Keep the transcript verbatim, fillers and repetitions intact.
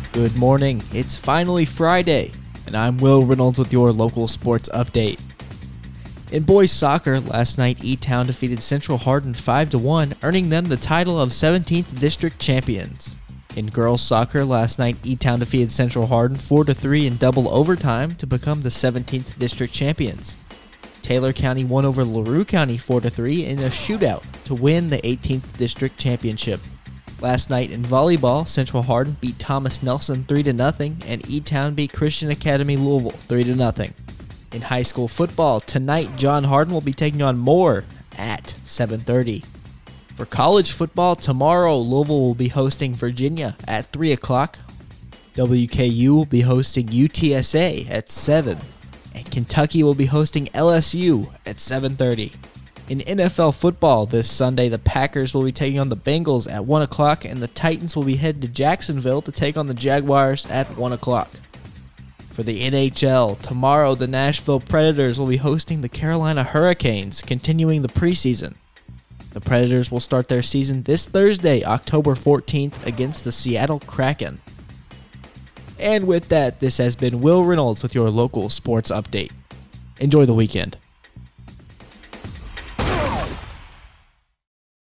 Good morning, it's finally Friday, and I'm Will Reynolds with your local sports update. In boys soccer, last night E-Town defeated Central Hardin five to one, earning them the title of seventeenth District Champions. In girls soccer, last night E-Town defeated Central Hardin four to three in double overtime to become the seventeenth District Champions. Taylor County won over LaRue County four to three in a shootout to win the eighteenth District Championship. Last night in volleyball, Central Hardin beat Thomas Nelson three to nothing, and E-Town beat Christian Academy Louisville three to nothing. In high school football, tonight John Hardin will be taking on Moore at seven thirty. For college football, tomorrow Louisville will be hosting Virginia at three o'clock. W K U will be hosting U T S A at seven. And Kentucky will be hosting L S U at seven thirty. In N F L football this Sunday, the Packers will be taking on the Bengals at one o'clock, and the Titans will be headed to Jacksonville to take on the Jaguars at one o'clock. For the N H L, tomorrow the Nashville Predators will be hosting the Carolina Hurricanes, continuing the preseason. The Predators will start their season this Thursday, October fourteenth, against the Seattle Kraken. And with that, this has been Will Reynolds with your local sports update. Enjoy the weekend.